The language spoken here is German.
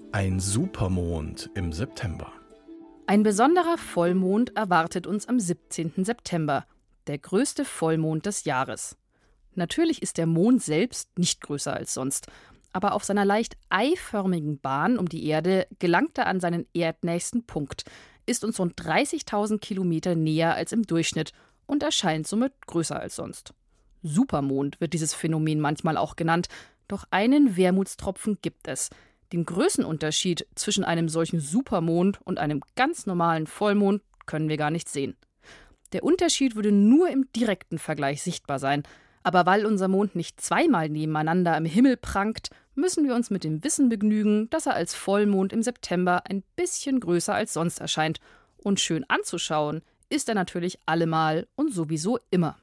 Ein Supermond im September. Ein besonderer Vollmond erwartet uns am 17. September, der größte Vollmond des Jahres. Natürlich ist der Mond selbst nicht größer als sonst, aber auf seiner leicht eiförmigen Bahn um die Erde gelangt er an seinen erdnächsten Punkt, ist uns rund 30.000 Kilometer näher als im Durchschnitt und erscheint somit größer als sonst. Supermond wird dieses Phänomen manchmal auch genannt, doch einen Wermutstropfen gibt es. Den Größenunterschied zwischen einem solchen Supermond und einem ganz normalen Vollmond können wir gar nicht sehen. Der Unterschied würde nur im direkten Vergleich sichtbar sein. Aber weil unser Mond nicht zweimal nebeneinander am Himmel prangt, müssen wir uns mit dem Wissen begnügen, dass er als Vollmond im September ein bisschen größer als sonst erscheint. Und schön anzuschauen ist er natürlich allemal und sowieso immer.